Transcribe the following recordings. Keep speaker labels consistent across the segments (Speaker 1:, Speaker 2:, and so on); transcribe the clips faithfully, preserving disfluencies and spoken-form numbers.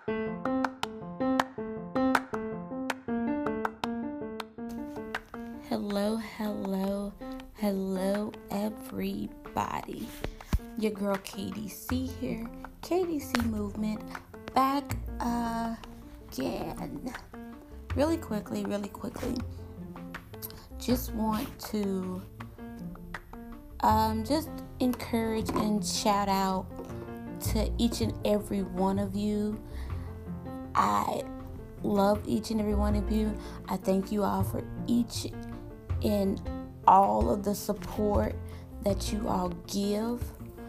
Speaker 1: Hello, hello, hello, everybody. Your girl K D C here. K D C Movement back again. Really quickly, really quickly. Just want to um, just encourage and shout out to each and every one of you. I love each and every one of you. I thank you all for each and all of the support that you all give.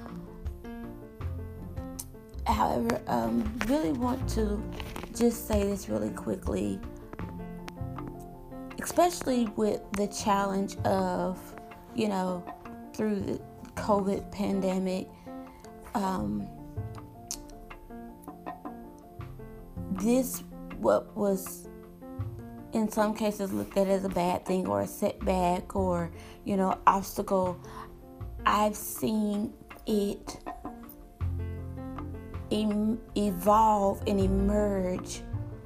Speaker 1: However, um, really want to just say this really quickly, especially with the challenge of, you know, through the COVID pandemic. Um, this what was in some cases looked at as a bad thing or a setback or, you know, obstacle. I've seen it em- evolve and emerge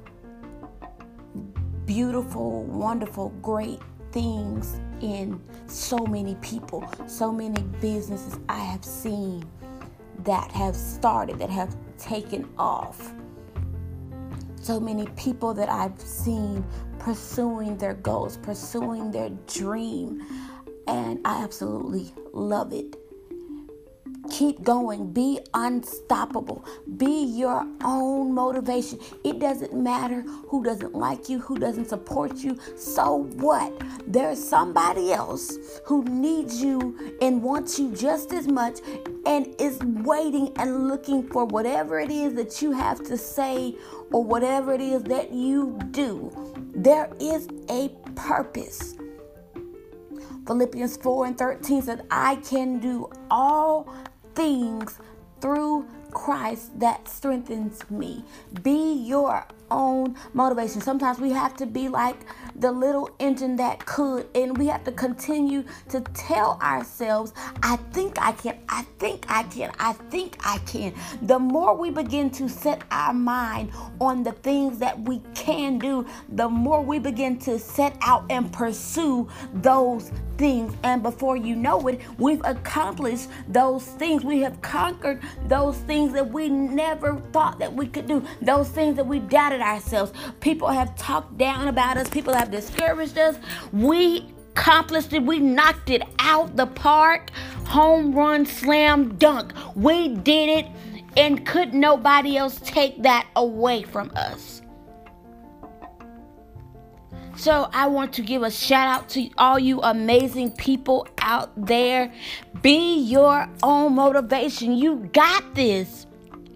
Speaker 1: beautiful, wonderful, great things in so many people, so many businesses I have seen that have started, that have taken off. So many people that I've seen pursuing their goals, pursuing their dream, and I absolutely love it. Keep going. Be unstoppable. Be your own motivation. It doesn't matter who doesn't like you, who doesn't support you. So what? There's somebody else who needs you and wants you just as much and is waiting and looking for whatever it is that you have to say or whatever it is that you do. There is a purpose. Philippians four and thirteen said, I can do all things through Christ that strengthens me. Be your own motivation. Sometimes we have to be like the little engine that could, and we have to continue to tell ourselves, I think I can, I think I can, I think I can. The more we begin to set our mind on the things that we can do, the more we begin to set out and pursue those things. And before you know it, we've accomplished those things. We have conquered those things that we never thought that we could do, those things that we doubted ourselves. People have talked down about us. People have discouraged us. We accomplished it. We knocked it out the park. Home run, slam dunk. We did it, and could nobody else take that away from us. So I want to give a shout out to all you amazing people out there. Be your own motivation. You got this.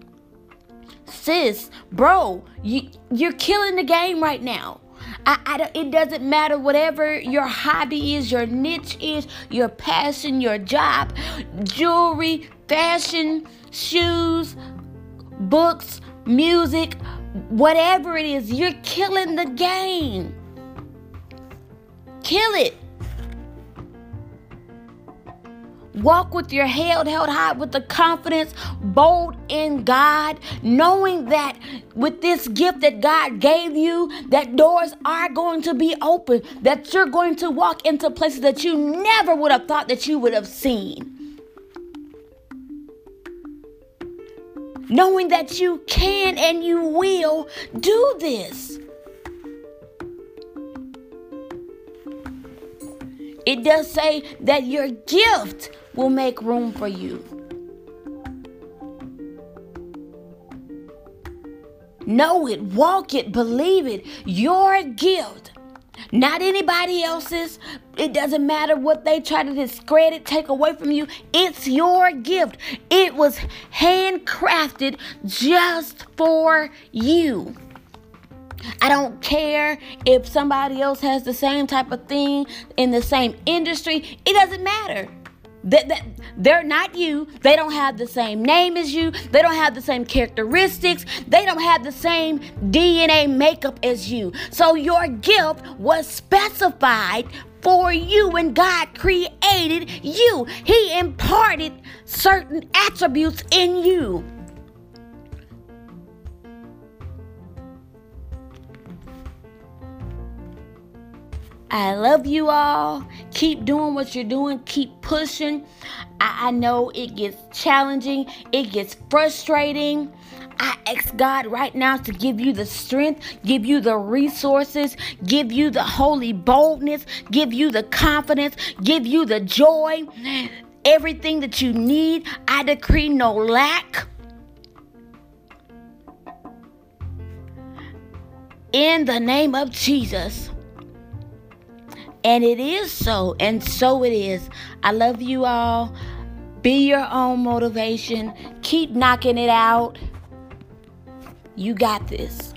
Speaker 1: Sis, bro, you, you're killing the game right now. I, I, it doesn't matter whatever your hobby is, your niche is, your passion, your job, jewelry, fashion, shoes, books, music, whatever it is, you're killing the game. Kill it. Walk with your head held high with the confidence, bold in God, knowing that with this gift that God gave you, that doors are going to be open, that you're going to walk into places that you never would have thought that you would have seen. Knowing that you can and you will do this. It does say that your gift will make room for you. Know it, walk it, believe it. Your gift, not anybody else's. It doesn't matter what they try to discredit, take away from you. It's your gift. It was handcrafted just for you. I don't care if somebody else has the same type of thing in the same industry. It doesn't matter. That, that they're not you. They don't have the same name as you. They don't have the same characteristics. They don't have the same D N A makeup as you. So your gift was specified for you when God created you. He imparted certain attributes in you. I love you all. Keep doing what you're doing. Keep pushing. I, I know it gets challenging. It gets frustrating. I ask God right now to give you the strength, give you the resources, give you the holy boldness, give you the confidence, give you the joy, everything that you need. I decree no lack. In the name of Jesus. And it is so, and so it is. I love you all. Be your own motivation. Keep knocking it out. You got this.